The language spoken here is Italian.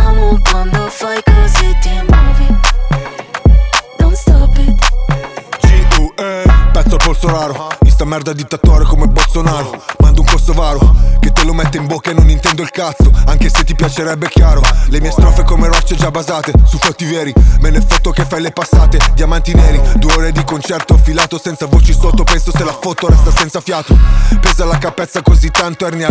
amo quando fai così, ti muovi. Don't stop it. G.U.E. Pezzo al polso raro. In sta merda dittatore come Bolsonaro. Mando un kosovaro che te lo mette in bocca e non intendo il cazzo, anche se ti piacerebbe chiaro. Le mie strofe come rocce già basate su fatti veri. Me ne fotto che fai le passate, diamanti neri. 2 ore di concerto filato senza voci sotto. Penso se la foto resta senza fiato. Pesa la capezza così tanto, ernia